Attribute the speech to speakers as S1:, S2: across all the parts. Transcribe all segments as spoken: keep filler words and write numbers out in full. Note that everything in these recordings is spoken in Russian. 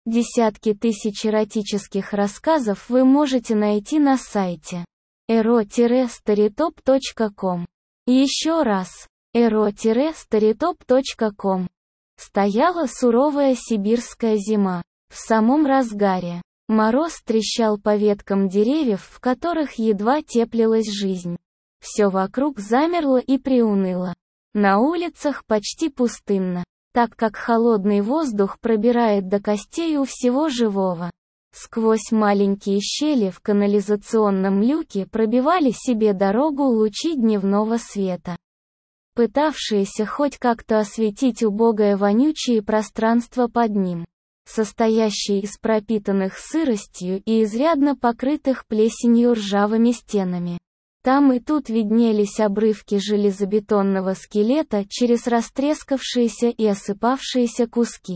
S1: Десятки тысяч эротических рассказов вы можете найти на сайте эро старитоп точка ком. Еще раз, эро старитоп точка ком. Стояла суровая сибирская зима. В самом разгаре. Мороз трещал по веткам деревьев, в которых едва теплилась жизнь. Все вокруг замерло и приуныло. На улицах почти пустынно, так как холодный воздух пробирает до костей у всего живого. Сквозь маленькие щели в канализационном люке пробивали себе дорогу лучи дневного света, пытавшиеся хоть как-то осветить убогое вонючее пространство под ним, состоящее из пропитанных сыростью и изрядно покрытых плесенью ржавыми стенами. Там и тут виднелись обрывки железобетонного скелета через растрескавшиеся и осыпавшиеся куски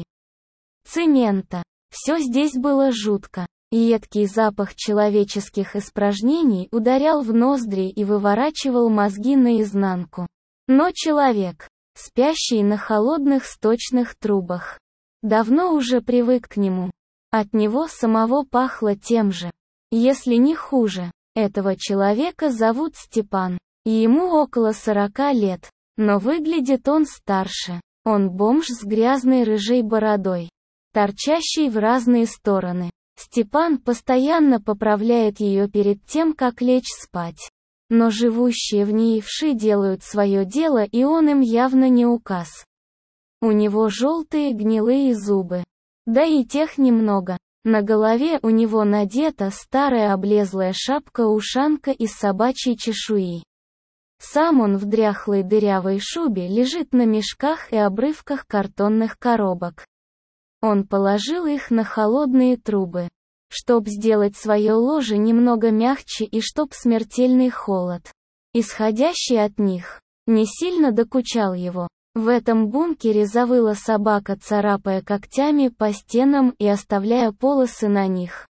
S1: цемента. Все здесь было жутко. Едкий запах человеческих испражнений ударял в ноздри и выворачивал мозги наизнанку. Но человек, спящий на холодных сточных трубах, давно уже привык к нему. От него самого пахло тем же, если не хуже. Этого человека зовут Степан. Ему около сорока лет, но выглядит он старше. Он бомж с грязной рыжей бородой, торчащей в разные стороны. Степан постоянно поправляет ее перед тем, как лечь спать. Но живущие в ней вши делают свое дело, и он им явно не указ. У него желтые гнилые зубы. Да и тех немного. На голове у него надета старая облезлая шапка-ушанка из собачьей чешуи. Сам он в дряхлой дырявой шубе лежит на мешках и обрывках картонных коробок. Он положил их на холодные трубы, чтоб сделать свое ложе немного мягче и чтоб смертельный холод, исходящий от них, не сильно докучал его. В этом бункере завыла собака, царапая когтями по стенам и оставляя полосы на них.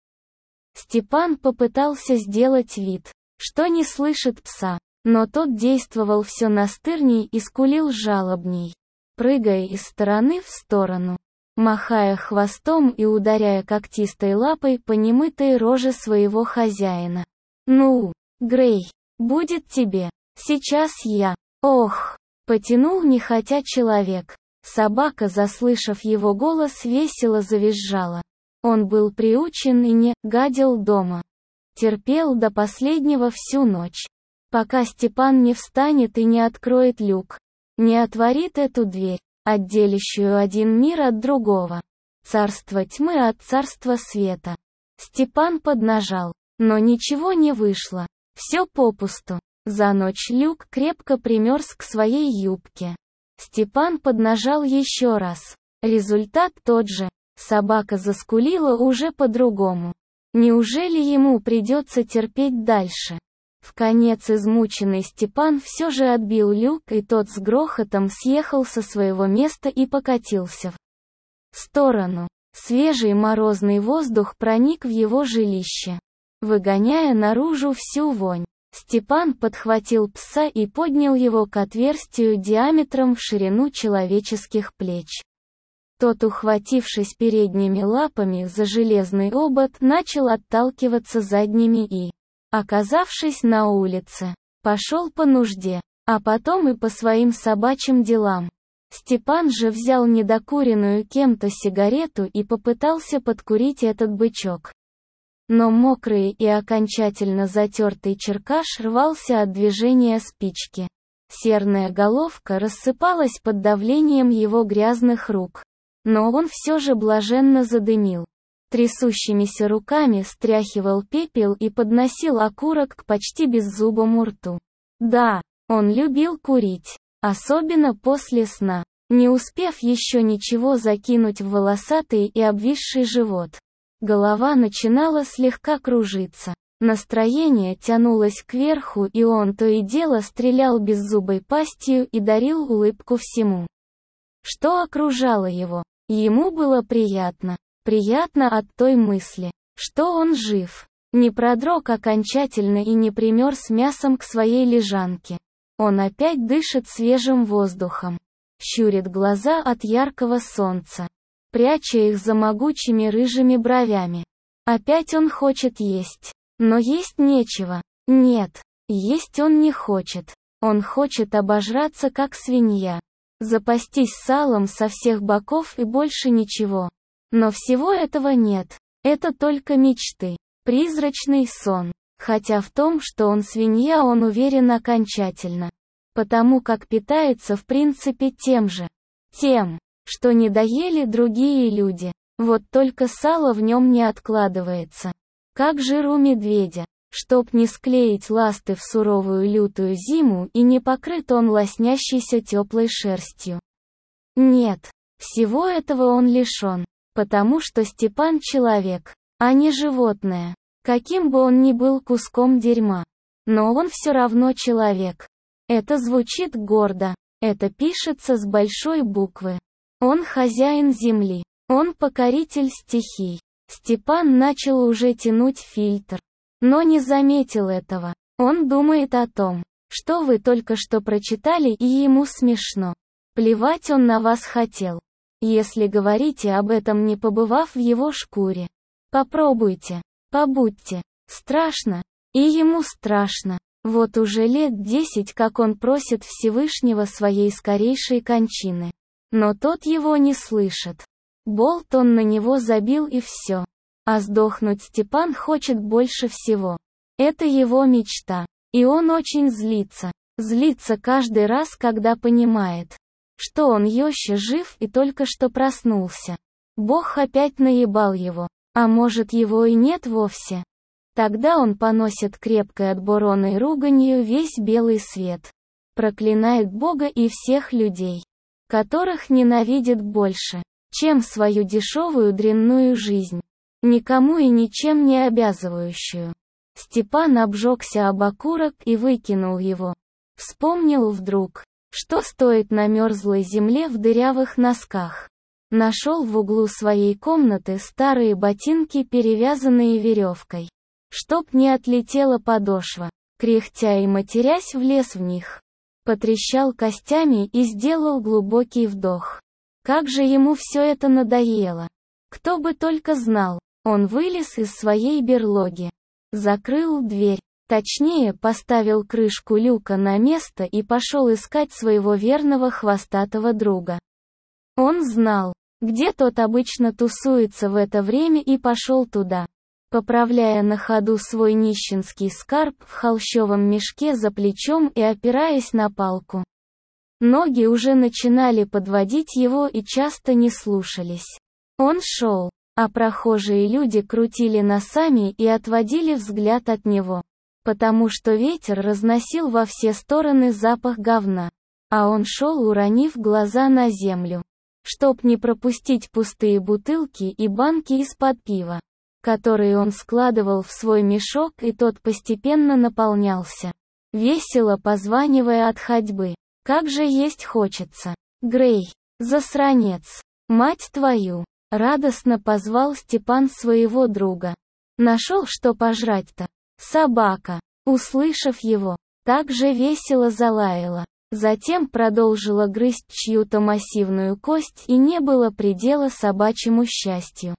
S1: Степан попытался сделать вид, что не слышит пса, но тот действовал все настырней и скулил жалобней, прыгая из стороны в сторону, махая хвостом и ударяя когтистой лапой по немытой роже своего хозяина. «Ну, Грей, будет тебе, сейчас я, ох!» Потянул нехотя человек. Собака, заслышав его голос, весело завизжала. Он был приучен и не гадил дома. Терпел до последнего всю ночь. Пока Степан не встанет и не откроет люк, не отворит эту дверь, отделящую один мир от другого. Царство тьмы от царства света. Степан поднажал, но ничего не вышло. Все попусту. За ночь люк крепко примерз к своей юбке. Степан поднажал еще раз. Результат тот же. Собака заскулила уже по-другому. Неужели ему придется терпеть дальше? Вконец измученный Степан все же отбил люк, и тот с грохотом съехал со своего места и покатился в сторону. Свежий морозный воздух проник в его жилище, выгоняя наружу всю вонь. Степан подхватил пса и поднял его к отверстию диаметром в ширину человеческих плеч. Тот, ухватившись передними лапами за железный обод, начал отталкиваться задними и, оказавшись на улице, пошел по нужде, а потом и по своим собачьим делам. Степан же взял недокуренную кем-то сигарету и попытался подкурить этот бычок. Но мокрый и окончательно затертый черкаш рвался от движения спички. Серная головка рассыпалась под давлением его грязных рук. Но он все же блаженно задымил. Трясущимися руками стряхивал пепел и подносил окурок к почти беззубому рту. Да, он любил курить, особенно после сна, не успев еще ничего закинуть в волосатый и обвисший живот. Голова начинала слегка кружиться. Настроение тянулось кверху, и он то и дело стрелял беззубой пастью и дарил улыбку всему, что окружало его. Ему было приятно. Приятно от той мысли, что он жив, не продрог окончательно и не примерз мясом к своей лежанке. Он опять дышит свежим воздухом, щурит глаза от яркого солнца, пряча их за могучими рыжими бровями. Опять он хочет есть. Но есть нечего. Нет, есть он не хочет. Он хочет обожраться как свинья. Запастись салом со всех боков и больше ничего. Но всего этого нет. Это только мечты. Призрачный сон. Хотя в том, что он свинья, он уверен окончательно. Потому как питается в принципе тем же. Тем, что не доели другие люди. Вот только сало в нем не откладывается. Как жир у медведя. Чтоб не склеить ласты в суровую лютую зиму, и не покрыт он лоснящейся теплой шерстью. Нет, всего этого он лишен. Потому что Степан человек, а не животное. Каким бы он ни был куском дерьма. Но он все равно человек. Это звучит гордо. Это пишется с большой буквы. Он хозяин земли. Он покоритель стихий. Степан начал уже тянуть фильтр. Но не заметил этого. Он думает о том, что вы только что прочитали, и ему смешно. Плевать он на вас хотел. Если говорите об этом, не побывав в его шкуре. Попробуйте. Побудьте. Страшно. И ему страшно. Вот уже лет десять, как он просит Всевышнего своей скорейшей кончины. Но тот его не слышит. Болт он на него забил и все. А сдохнуть Степан хочет больше всего. Это его мечта. И он очень злится. Злится каждый раз, когда понимает, что он еще жив и только что проснулся. Бог опять наебал его. А может, его и нет вовсе? Тогда он поносит крепкой отборонной руганью весь белый свет. Проклинает Бога и всех людей, которых ненавидит больше, чем свою дешевую дрянную жизнь. Никому и ничем не обязывающую. Степан обжегся об окурок и выкинул его. Вспомнил вдруг, что стоит на мерзлой земле в дырявых носках. Нашел в углу своей комнаты старые ботинки, перевязанные веревкой. Чтоб не отлетела подошва. Кряхтя и матерясь, влез в них. Потрещал костями и сделал глубокий вдох. Как же ему все это надоело. Кто бы только знал. Он вылез из своей берлоги. Закрыл дверь. Точнее, поставил крышку люка на место и пошел искать своего верного хвостатого друга. Он знал, где тот обычно тусуется в это время, и пошел туда. Поправляя на ходу свой нищенский скарб в холщовом мешке за плечом и опираясь на палку. Ноги уже начинали подводить его и часто не слушались. Он шел, а прохожие люди крутили носами и отводили взгляд от него. Потому что ветер разносил во все стороны запах говна. А он шел, уронив глаза на землю. Чтоб не пропустить пустые бутылки и банки из-под пива, которые он складывал в свой мешок, и тот постепенно наполнялся. Весело позванивая от ходьбы. Как же есть хочется. Грей, засранец, мать твою. Радостно позвал Степан своего друга. Нашел, что пожрать-то? Собака, услышав его, так же весело залаяла. Затем продолжила грызть чью-то массивную кость, и не было предела собачьему счастью.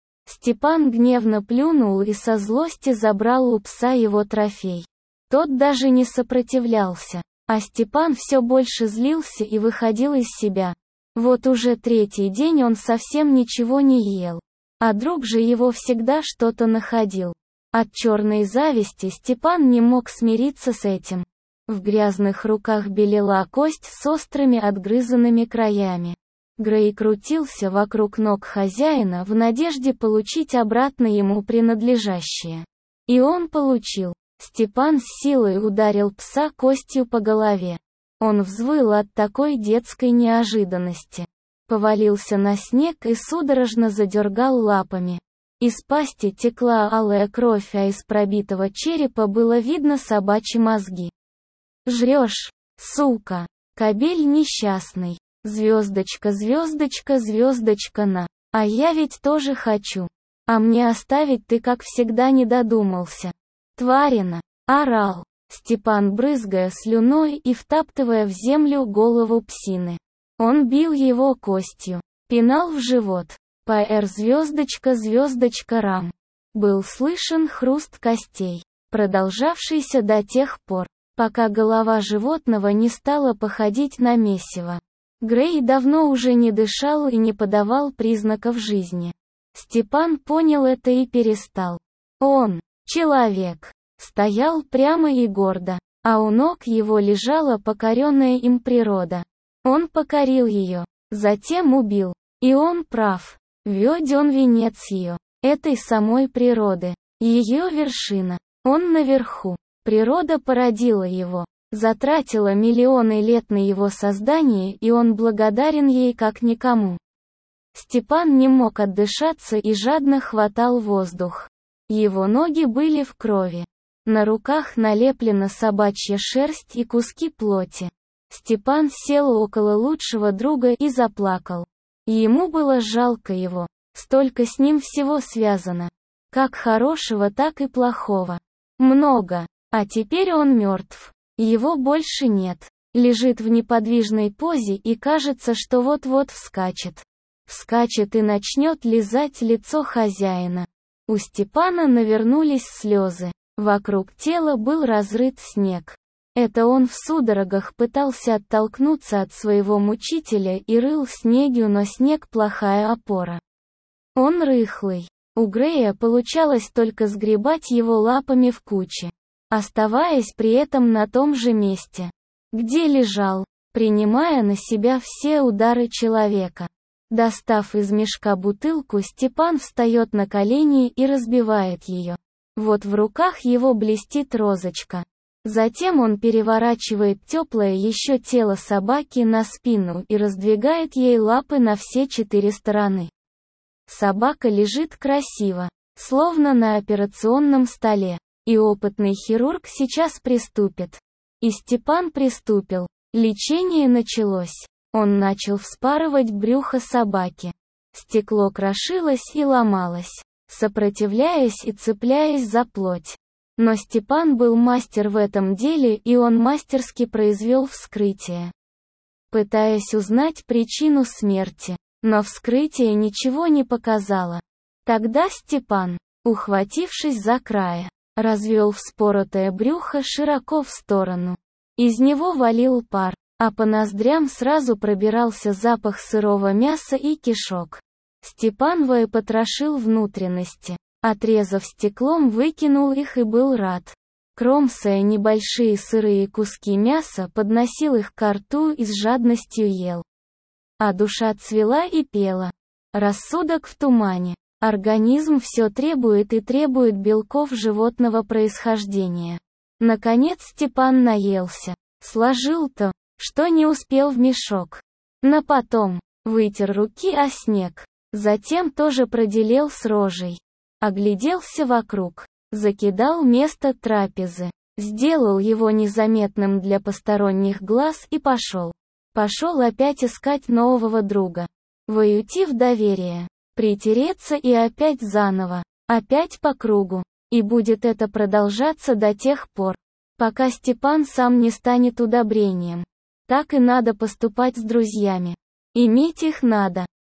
S1: Степан гневно плюнул и со злости забрал у пса его трофей. Тот даже не сопротивлялся, а Степан все больше злился и выходил из себя. Вот уже третий день он совсем ничего не ел, а друг же его всегда что-то находил. От черной зависти Степан не мог смириться с этим. В грязных руках белела кость с острыми отгрызанными краями. Грей крутился вокруг ног хозяина в надежде получить обратно ему принадлежащее. И он получил. Степан с силой ударил пса костью по голове. Он взвыл от такой детской неожиданности. Повалился на снег и судорожно задергал лапами. Из пасти текла алая кровь, а из пробитого черепа было видно собачьи мозги. «Жрешь, сука! Кобель несчастный! Звездочка, звездочка, звездочка на! А я ведь тоже хочу! А мне оставить ты, как всегда, не додумался! Тварина!» — орал Степан, брызгая слюной и втаптывая в землю голову псины. Он бил его костью, пинал в живот, Пр звездочка звездочка рам. Был слышен хруст костей, продолжавшийся до тех пор, пока голова животного не стала походить на месиво. Грей давно уже не дышал и не подавал признаков жизни. Степан понял это и перестал. Он, человек, стоял прямо и гордо, а у ног его лежала покоренная им природа. Он покорил ее, затем убил. И он прав. Ведь он венец ее, этой самой природы, ее вершина. Он наверху. Природа породила его, затратила миллионы лет на его создание, и он благодарен ей как никому. Степан не мог отдышаться и жадно хватал воздух. Его ноги были в крови. На руках налеплена собачья шерсть и куски плоти. Степан сел около лучшего друга и заплакал. Ему было жалко его. Столько с ним всего связано. Как хорошего, так и плохого. Много. А теперь он мертв. Его больше нет. Лежит в неподвижной позе и кажется, что вот-вот вскачет. Вскачет и начнет лизать лицо хозяина. У Степана навернулись слезы. Вокруг тела был разрыт снег. Это он в судорогах пытался оттолкнуться от своего мучителя и рыл в снеге, но снег плохая опора. Он рыхлый. У Грея получалось только сгребать его лапами в куче, оставаясь при этом на том же месте, где лежал, принимая на себя все удары человека. Достав из мешка бутылку, Степан встает на колени и разбивает ее. Вот в руках его блестит розочка. Затем он переворачивает теплое еще тело собаки на спину и раздвигает ей лапы на все четыре стороны. Собака лежит красиво, словно на операционном столе, и опытный хирург сейчас приступит. И Степан приступил. Лечение началось. Он начал вспарывать брюхо собаки. Стекло крошилось и ломалось, сопротивляясь и цепляясь за плоть. Но Степан был мастер в этом деле, и он мастерски произвел вскрытие, пытаясь узнать причину смерти. Но вскрытие ничего не показало. Тогда Степан, ухватившись за края, развел вспоротое брюхо широко в сторону. Из него валил пар, а по ноздрям сразу пробирался запах сырого мяса и кишок. Степан выпотрошил внутренности, отрезав стеклом, выкинул их и был рад. Кромсая небольшие сырые куски мяса, подносил их ко рту и с жадностью ел. А душа цвела и пела. Рассудок в тумане. Организм все требует и требует белков животного происхождения. Наконец Степан наелся. Сложил то, что не успел в мешок. На потом. Вытер руки о снег. Затем тоже проделел с рожей. Огляделся вокруг. Закидал место трапезы. Сделал его незаметным для посторонних глаз и пошел. Пошел опять искать нового друга. Воютив доверие. Притереться и опять заново. Опять по кругу. И будет это продолжаться до тех пор, пока Степан сам не станет удобрением. Так и надо поступать с друзьями. Иметь их надо.